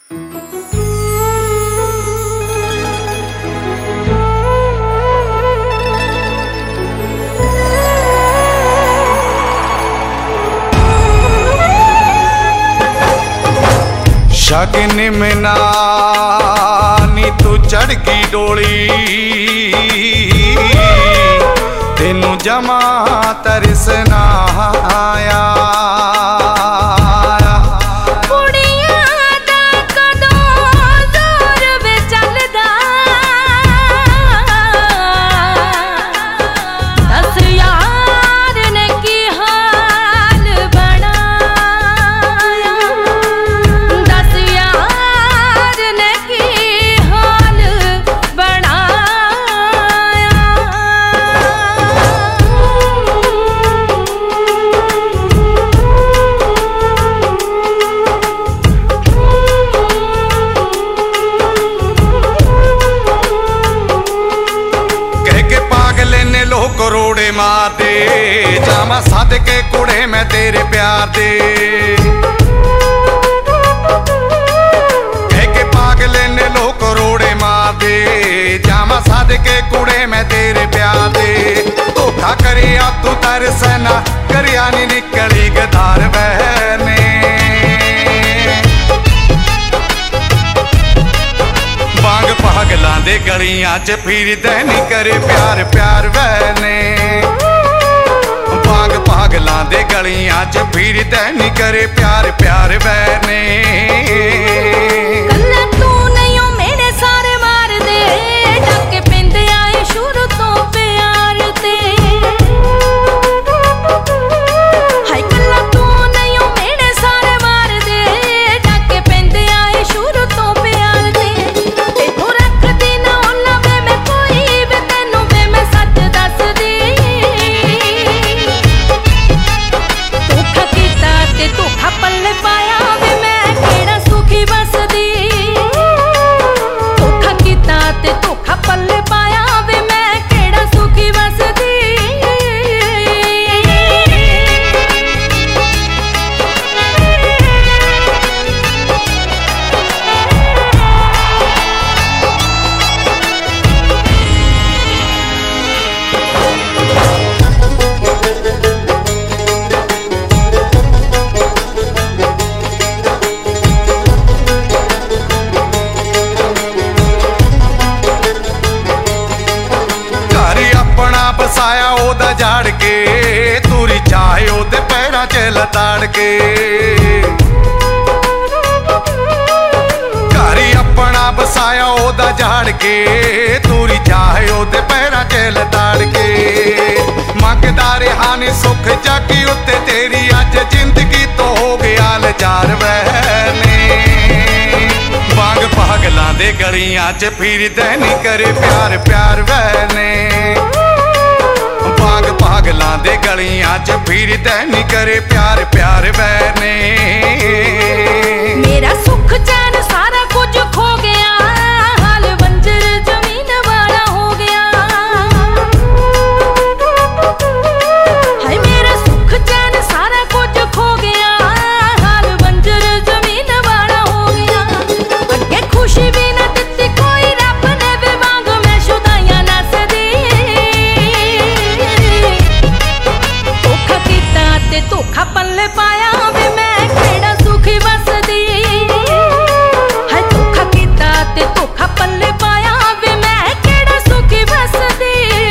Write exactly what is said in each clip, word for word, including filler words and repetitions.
शगन में नानी तू चढ़ की डोली, तेनू जमा तरस ना आया। करोड़े मार दे जामा साध के कुड़े मैं तेरे प्यार दे, कह के पागले ने लो करोड़े मार दे जामा साध के कुड़े मैं तेरे प्यार दे। धोखा करिया तू तरसना करिया नी निकली गदार बहने, बांग पागलां दे गलियां च फिर दैनी करे प्यार प्यार वैने, बांग पागलां दे गलियां च फिर दैनी करे प्यार प्यार वैने। कल्ला तू नहीं हो मेरे सारे मार दे डाके पिंदे आए शुरू तो प्यार ते, हाय कल्ला तू नहीं हो मेरे सारे मार दे डाके पिंदे आए शुरू तो प्यार ते। बसाया ओदा झाड़ के तूरी चाहे ओदे पैरां च लताड़ के, घर ही अपना बसाया ओदा झाड़ के तूरी चाहे ओदे पैरां च लताड़ के। मंगदा रहा नी सुख जागी उत्ते तेरी अज जिंदगी तो हो गया लाचार वैने, बांग पागलां दे गलियां च फिर दैनी करे प्यार प्यार वैने, बांग पागलां दे गलियां च फिर दैनी करे प्यार प्यार वैने। मेरा सुख चैन सारा कुछ खो गया हाल बंजर जमीन वाला हो गया, हाय मेरा सुख चैन सारा कुछ खो गया हाल बंजर जमीन वाला हो गया। अगे खुशी भी ना दित्ती कोई रब ने वे वांग मैं शुदाइयां नसदी, ते धोखा पल्ले पाया वे मैं केड़ा सुखी बसदी, है धोखा कीता ते धोखा पल्ले पाया वे मैं केड़ा सुखी बसदी।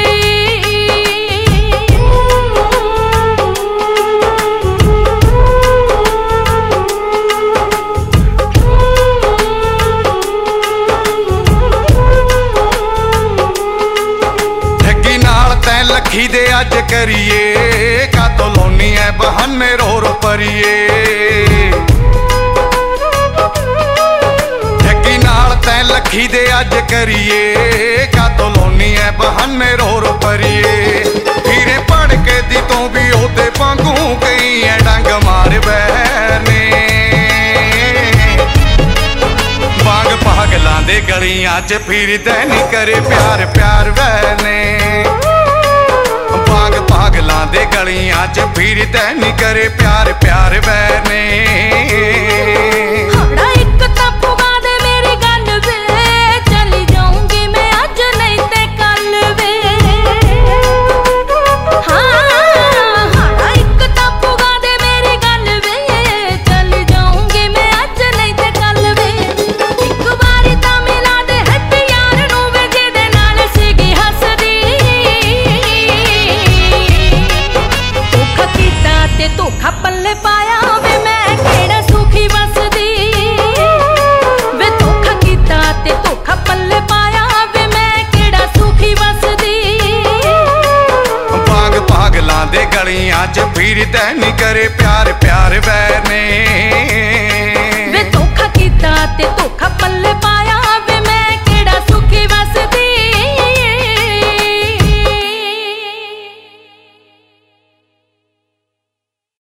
ठगी नाल तैं लखी दे अज करिए कातों लोनी है बहाने रो रो परिए, ठगी नाल तैं लखी दे अज करिए कातों लोनी है बहाने रो रो परिए। फिरे पढ़ के दी तू भी ओदे वांगू गई है डंग मार बहने, बांग पागलां दे गलियां च फिर दैनी करे प्यार प्यार वैने, बांग पागलां दे गलियां च फिर दैनी करे प्यार प्यार वैने। हाड़ा एक तपुआ पाया वे मैं केड़ा सुखी बसदी वे धोखा कीता ते धोखा पल्ले पाया वे मैं केड़ा सुखी बसदी भाग पागलां दे गलियां च फिरदा नहीं करे प्यार प्यार वैने वे धोखा कीता ते धोखा पल्ले